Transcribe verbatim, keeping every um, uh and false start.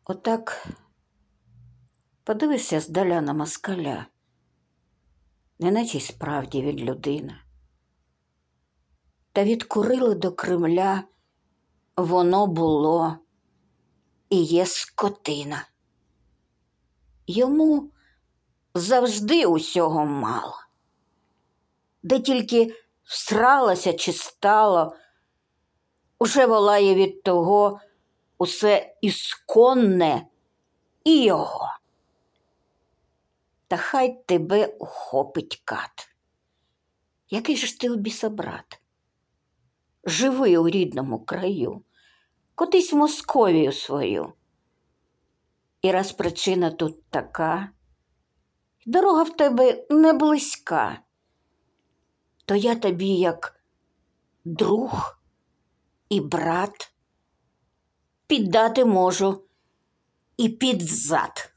Отак подивишся здаля на москаля, неначе й справді він людина. Та від Курили до Кремля воно було і є скотина. Йому завжди усього мало. Де тільки всралося чи стало, уже волає від того усе ісконне і його. Та хай тебе ухопить кат. Який же ж ти у біса брат? Живи у рідному краю, котись в Московію свою. І раз причина тут така, дорога в тебе не близька, то я тобі як друг і брат піддати можу і під зад.